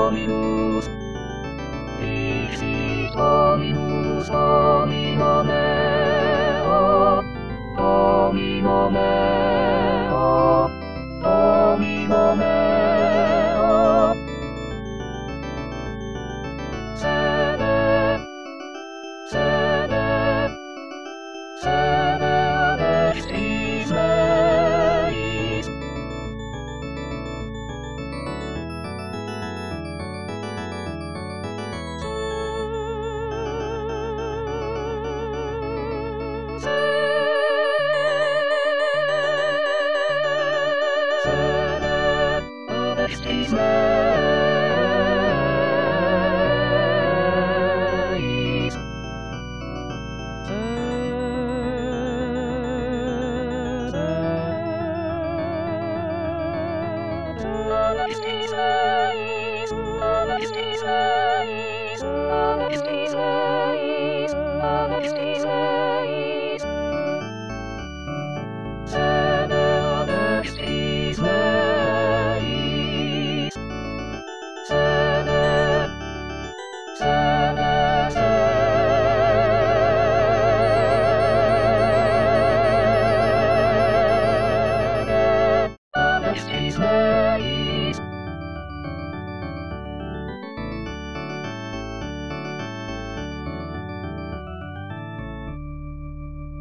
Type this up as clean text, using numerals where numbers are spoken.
Dominus, Dixit Dominus Domino meo, Domino meo, Domino meo. Sede, sede, sede ad extis meis. Sede ad extis meis. Sede ad extis meis.